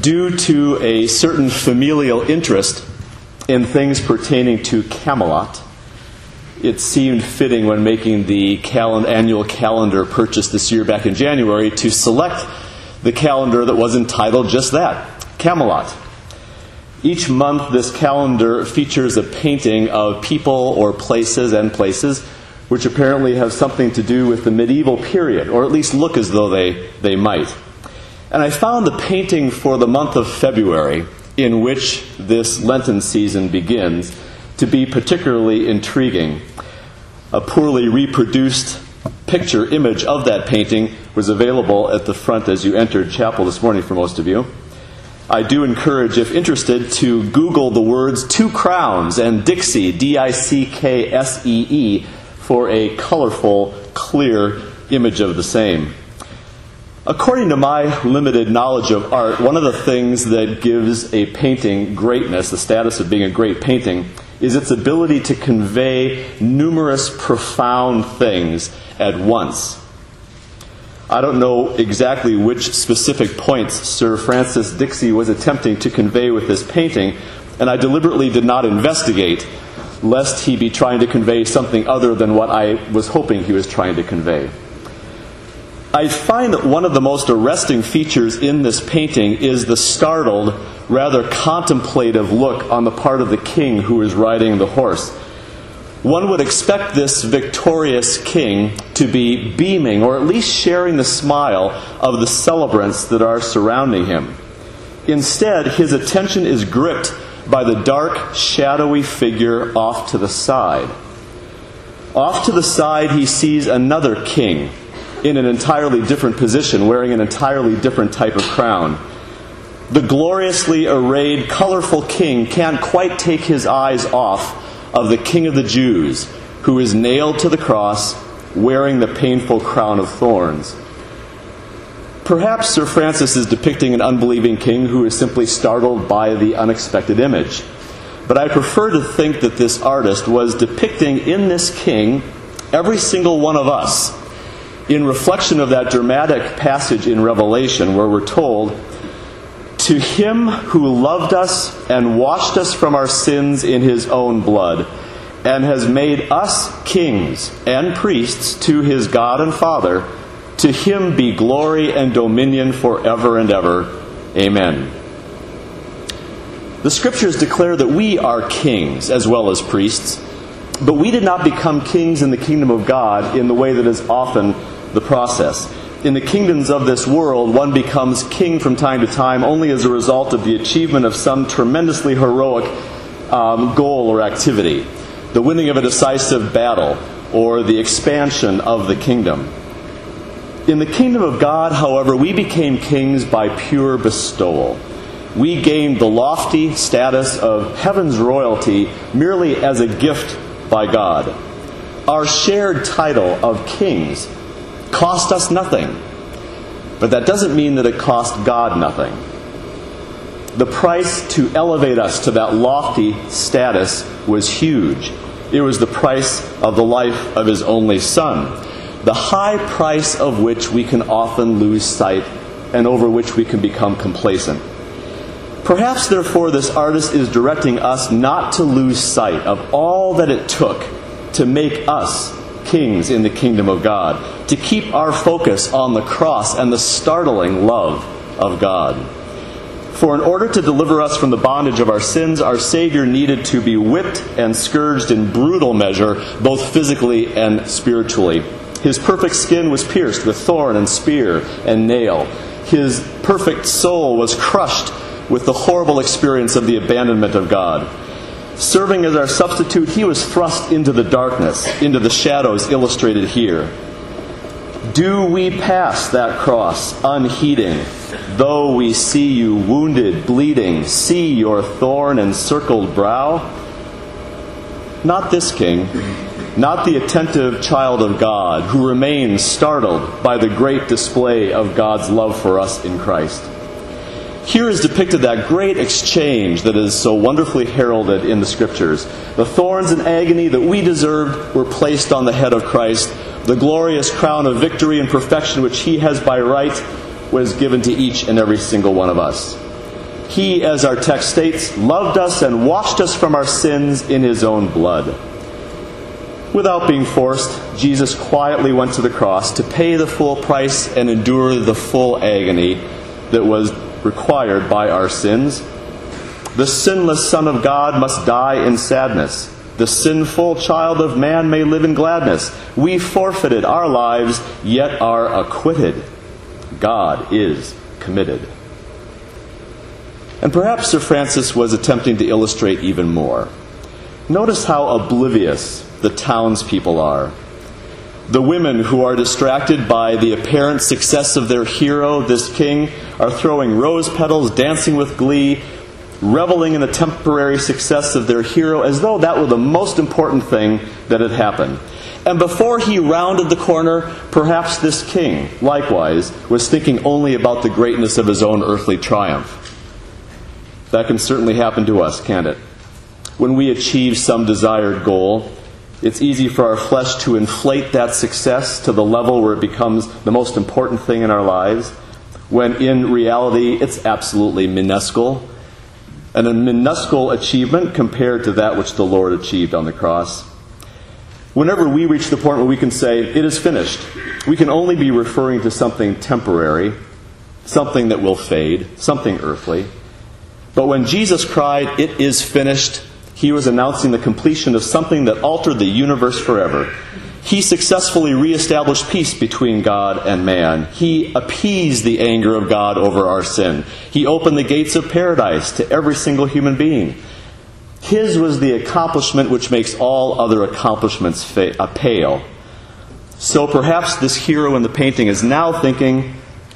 due to a certain familial interest in things pertaining to Camelot, it seemed fitting when making the annual calendar purchase this year back in January to select the calendar that was entitled just that, Camelot. Each month this calendar features a painting of people or places which apparently have something to do with the medieval period, or at least look as though they might. And I found the painting for the month of February, in which this Lenten season begins, to be particularly intriguing. A poorly reproduced picture image of that painting was available at the front as you entered chapel this morning for most of you. I do encourage, if interested, to Google the words Two Crowns and Dixie, Dicksee, for a colorful, clear image of the same. According to my limited knowledge of art, one of the things that gives a painting greatness, the status of being a great painting, is its ability to convey numerous profound things at once. I don't know exactly which specific points Sir Francis Dixie was attempting to convey with this painting, and I deliberately did not investigate, lest he be trying to convey something other than what I was hoping he was trying to convey. I find that one of the most arresting features in this painting is the startled, rather contemplative look on the part of the king who is riding the horse. One would expect this victorious king to be beaming, or at least sharing the smile of the celebrants that are surrounding him. Instead, his attention is gripped by the dark, shadowy figure off to the side. Off to the side, he sees another king in an entirely different position, wearing an entirely different type of crown. The gloriously arrayed, colorful king can't quite take his eyes off of the King of the Jews, who is nailed to the cross, wearing the painful crown of thorns. Perhaps Sir Francis is depicting an unbelieving king who is simply startled by the unexpected image. But I prefer to think that this artist was depicting in this king every single one of us, in reflection of that dramatic passage in Revelation where we're told, "To him who loved us and washed us from our sins in his own blood, and has made us kings and priests to his God and Father, to him be glory and dominion forever and ever. Amen." The Scriptures declare that we are kings as well as priests, but we did not become kings in the kingdom of God in the way that is often the process. In the kingdoms of this world, one becomes king from time to time only as a result of the achievement of some tremendously heroic goal or activity, the winning of a decisive battle, or the expansion of the kingdom. In the kingdom of God, however, we became kings by pure bestowal. We gained the lofty status of heaven's royalty merely as a gift by God. Our shared title of kings cost us nothing, but that doesn't mean that it cost God nothing. The price to elevate us to that lofty status was huge. It was the price of the life of his only Son, the high price of which we can often lose sight and over which we can become complacent. Perhaps, therefore, this artist is directing us not to lose sight of all that it took to make us kings in the kingdom of God, to keep our focus on the cross and the startling love of God. For in order to deliver us from the bondage of our sins, our Savior needed to be whipped and scourged in brutal measure, both physically and spiritually. His perfect skin was pierced with thorn and spear and nail. His perfect soul was crushed with the horrible experience of the abandonment of God. Serving as our substitute, he was thrust into the darkness, into the shadows illustrated here. Do we pass that cross unheeding, though we see you wounded, bleeding, see your thorn-encircled brow? Not this king, not the attentive child of God who remains startled by the great display of God's love for us in Christ. Here is depicted that great exchange that is so wonderfully heralded in the Scriptures. The thorns and agony that we deserved were placed on the head of Christ. The glorious crown of victory and perfection which he has by right was given to each and every single one of us. He, as our text states, loved us and washed us from our sins in his own blood. Without being forced, Jesus quietly went to the cross to pay the full price and endure the full agony that was required by our sins. The sinless Son of God must die in sadness. The sinful child of man may live in gladness. We forfeited our lives, yet are acquitted. God is committed. And perhaps Sir Francis was attempting to illustrate even more. Notice how oblivious the townspeople are. The women who are distracted by the apparent success of their hero, this king, are throwing rose petals, dancing with glee, reveling in the temporary success of their hero as though that were the most important thing that had happened. And before he rounded the corner, perhaps this king, likewise, was thinking only about the greatness of his own earthly triumph. That can certainly happen to us, can't it? When we achieve some desired goal, it's easy for our flesh to inflate that success to the level where it becomes the most important thing in our lives, when in reality it's absolutely minuscule, and a minuscule achievement compared to that which the Lord achieved on the cross. Whenever we reach the point where we can say, it is finished, we can only be referring to something temporary, something that will fade, something earthly. But when Jesus cried, it is finished, he was announcing the completion of something that altered the universe forever. He successfully reestablished peace between God and man. He appeased the anger of God over our sin. He opened the gates of paradise to every single human being. His was the accomplishment which makes all other accomplishments pale. So perhaps this hero in the painting is now thinking,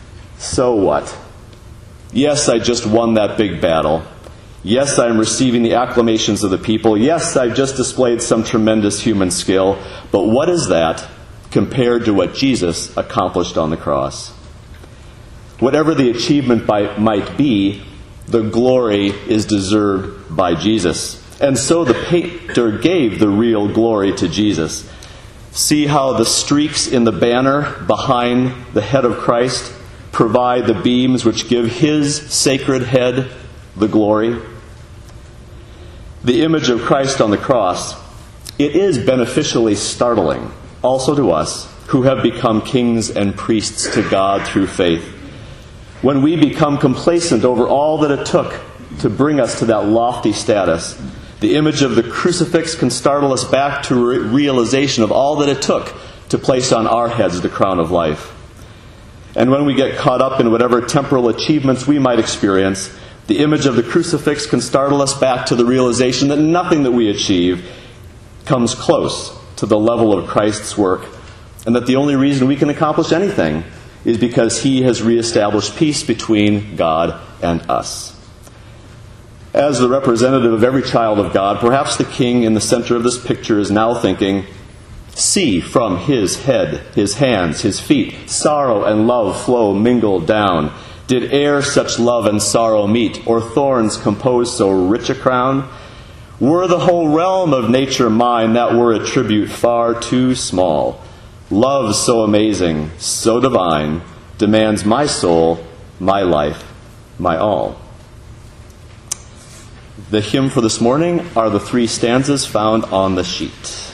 so what? Yes, I just won that big battle. Yes, I am receiving the acclamations of the people. Yes, I've just displayed some tremendous human skill. But what is that compared to what Jesus accomplished on the cross? Whatever the achievement might be, the glory is deserved by Jesus. And so the painter gave the real glory to Jesus. See how the streaks in the banner behind the head of Christ provide the beams which give his sacred head the glory. The image of Christ on the cross, it is beneficially startling, also to us, who have become kings and priests to God through faith. When we become complacent over all that it took to bring us to that lofty status, the image of the crucifix can startle us back to realization of all that it took to place on our heads the crown of life. And when we get caught up in whatever temporal achievements we might experience, the image of the crucifix can startle us back to the realization that nothing that we achieve comes close to the level of Christ's work, and that the only reason we can accomplish anything is because he has reestablished peace between God and us. As the representative of every child of God, perhaps the king in the center of this picture is now thinking, see from his head, his hands, his feet, sorrow and love flow mingled down. Did e'er such love and sorrow meet, or thorns compose so rich a crown? Were the whole realm of nature mine, that were a tribute far too small. Love so amazing, so divine, demands my soul, my life, my all. The hymn for this morning are the 3 stanzas found on the sheet.